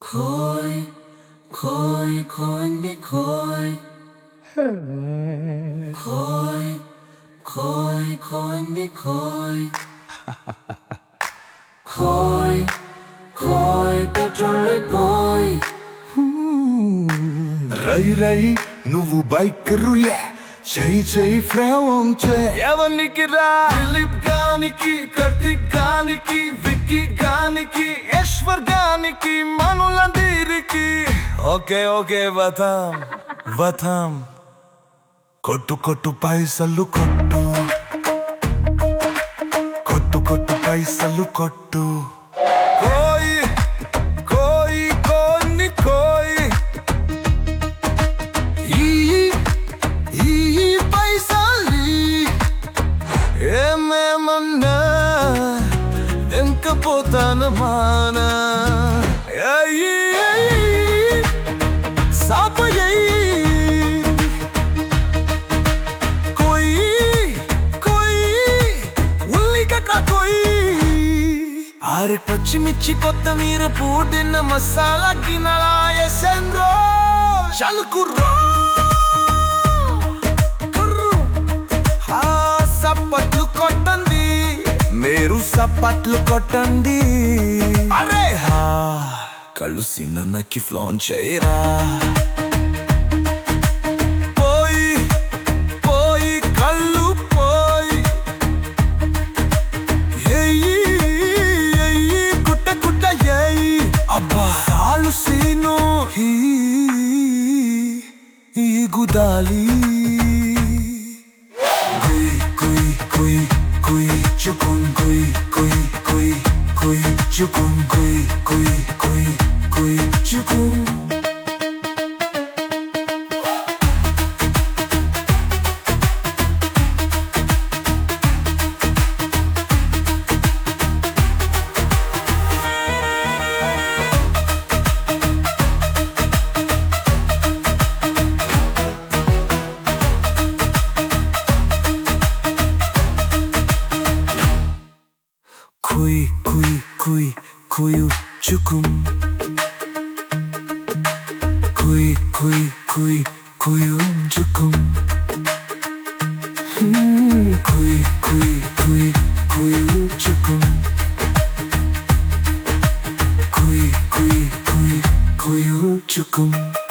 Khôi, khôi, khôi biết khôi. Khôi, khôi, khôi biết khôi. Khôi, khôi petrol khôi. రై రై నువ్వు bike రుయే చెయ్యి చెయ్యి ఫ్రేవంచే ఎవరికి రా దిలీప్ గానికి కార్తిక్ గానికి విక్కీ గానికి ఈశ్వర్ గానికి మనులందరికి ఓకే ఓకే వతాం వతాం కొట్టు కొట్టు పైసలు కొట్టు కొట్టు కొట్టు పైసలు కొట్టు కోయి కోయి కొన్ని కోయి ఈ పైసలి ఏమేమన్నా ఎంకపోతాను మానా సాపయ్యి కోయి కోయి ఉల్లిగడ్డ కోయి ఆరే పచ్చిమిర్చి కొత్తిమీర పూడిన మసాలా గిన్నెలా ఎసెండ్రో చలుకుర్రో సప్పట్లు కొట్టండి మీరు సప్పట్లు కొట్టండి అరే కలిసి నన్నకి ఫ్లోన్ చేయరా పోయి పోయి కళ్ళు పోయి ఎయ్యి ఎయ్యి కుట్ట కుట్ట ఎయ్యి అబ్బా కాలు సీను ఈ గుదాలి Chukun kui kui kui kui chukun kui kui kui kui chukun Kui kui kui kuyu chukum Kui kui kui kuyu chukum Kui kui kui kuyu chukum Kui kui kui kuyu chukum